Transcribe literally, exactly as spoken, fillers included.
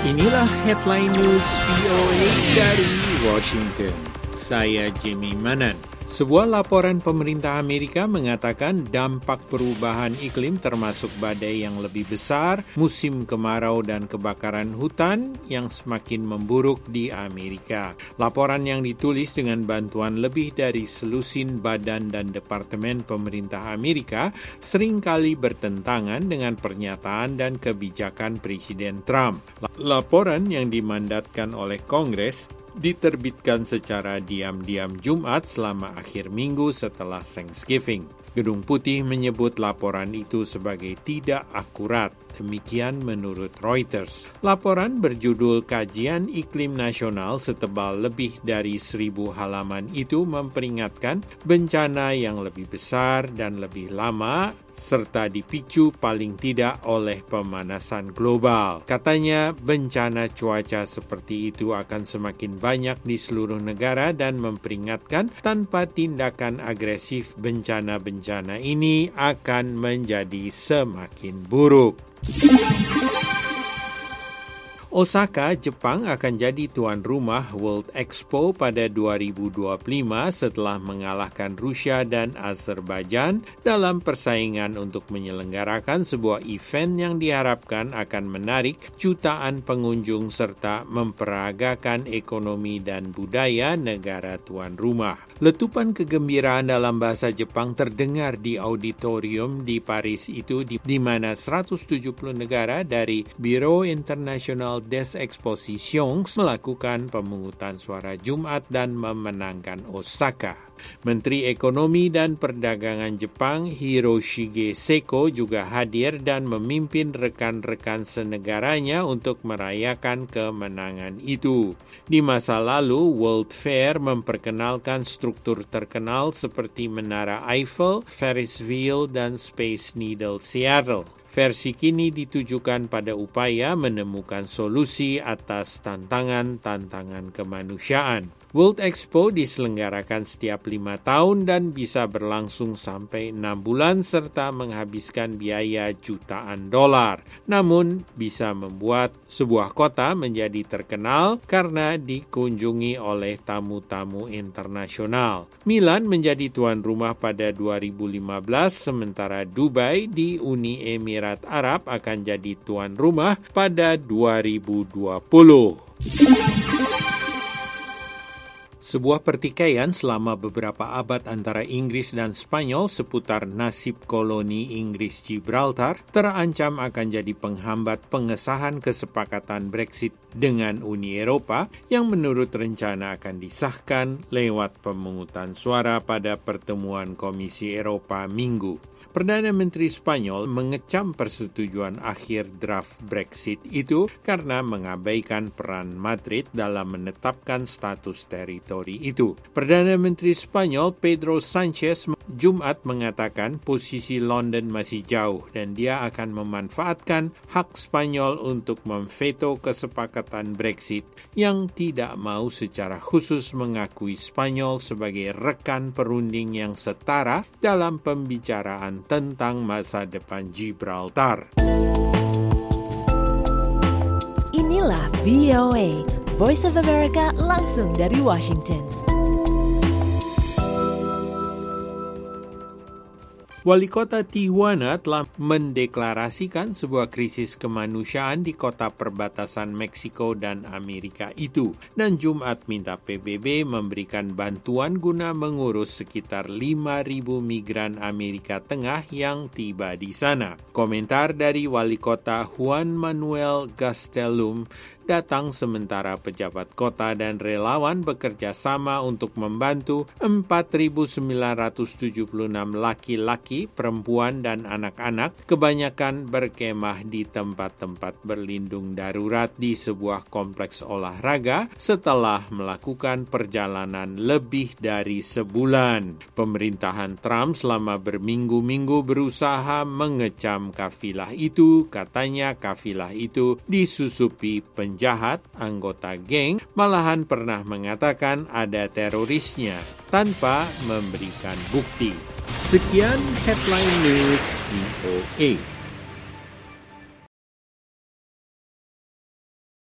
Inilah headline news V O A dari Washington. Saya Jimmy Manan. Sebuah laporan pemerintah Amerika mengatakan dampak perubahan iklim termasuk badai yang lebih besar, musim kemarau dan kebakaran hutan yang semakin memburuk di Amerika. Laporan yang ditulis dengan bantuan lebih dari selusin badan dan departemen pemerintah Amerika seringkali bertentangan dengan pernyataan dan kebijakan Presiden Trump. Laporan yang dimandatkan oleh Kongres diterbitkan secara diam-diam Jumat selama akhir minggu setelah Thanksgiving. Gedung Putih menyebut laporan itu sebagai tidak akurat. Demikian menurut Reuters. Laporan berjudul Kajian Iklim Nasional setebal lebih dari seribu halaman itu memperingatkan bencana yang lebih besar dan lebih lama serta dipicu paling tidak oleh pemanasan global. Katanya bencana cuaca seperti itu akan semakin banyak di seluruh negara dan memperingatkan tanpa tindakan agresif bencana-bencana ini akan menjadi semakin buruk. Osaka, Jepang akan jadi tuan rumah World Expo pada dua ribu dua puluh lima setelah mengalahkan Rusia dan Azerbaijan dalam persaingan untuk menyelenggarakan sebuah event yang diharapkan akan menarik jutaan pengunjung serta memperagakan ekonomi dan budaya negara tuan rumah. Letupan kegembiraan dalam bahasa Jepang terdengar di auditorium di Paris itu di, di mana seratus tujuh puluh negara dari Bureau International des Expositions melakukan pemungutan suara Jumat dan memenangkan Osaka. Menteri Ekonomi dan Perdagangan Jepang Hiroshige Seko juga hadir dan memimpin rekan-rekan senegaranya untuk merayakan kemenangan itu. Di masa lalu, World Fair memperkenalkan struktur terkenal seperti Menara Eiffel, Ferris Wheel, dan Space Needle Seattle. Versi kini ditujukan pada upaya menemukan solusi atas tantangan-tantangan kemanusiaan. World Expo diselenggarakan setiap lima tahun dan bisa berlangsung sampai enam bulan serta menghabiskan biaya jutaan dolar. Namun bisa membuat sebuah kota menjadi terkenal karena dikunjungi oleh tamu-tamu internasional. Milan menjadi tuan rumah pada dua ribu lima belas, sementara Dubai di Uni Emirat Arab akan jadi tuan rumah pada dua ribu dua puluh. Sebuah pertikaian selama beberapa abad antara Inggris dan Spanyol seputar nasib koloni Inggris Gibraltar terancam akan jadi penghambat pengesahan kesepakatan Brexit dengan Uni Eropa yang menurut rencana akan disahkan lewat pemungutan suara pada pertemuan Komisi Eropa Minggu. Perdana Menteri Spanyol mengecam persetujuan akhir draft Brexit itu karena mengabaikan peran Madrid dalam menetapkan status teritori itu. Perdana Menteri Spanyol Pedro Sanchez Jumat mengatakan posisi London masih jauh dan dia akan memanfaatkan hak Spanyol untuk memveto kesepakatan Brexit yang tidak mau secara khusus mengakui Spanyol sebagai rekan perunding yang setara dalam pembicaraan tentang masa depan Gibraltar. Inilah V O A, Voice of America langsung dari Washington. Wali Kota Tijuana telah mendeklarasikan sebuah krisis kemanusiaan di kota perbatasan Meksiko dan Amerika itu, dan Jumat minta P B B memberikan bantuan guna mengurus sekitar lima ribu migran Amerika Tengah yang tiba di sana. Komentar dari Wali Kota Juan Manuel Gastelum datang sementara pejabat kota dan relawan bekerja sama untuk membantu empat ribu sembilan ratus tujuh puluh enam laki-laki, perempuan, dan anak-anak, kebanyakan berkemah di tempat-tempat berlindung darurat di sebuah kompleks olahraga setelah melakukan perjalanan lebih dari sebulan. Pemerintahan Trump selama berminggu-minggu berusaha mengecam kafilah itu. Katanya kafilah itu disusupi penjahat penjahat, anggota geng, malahan pernah mengatakan ada terorisnya tanpa memberikan bukti. Sekian Headline News V O A.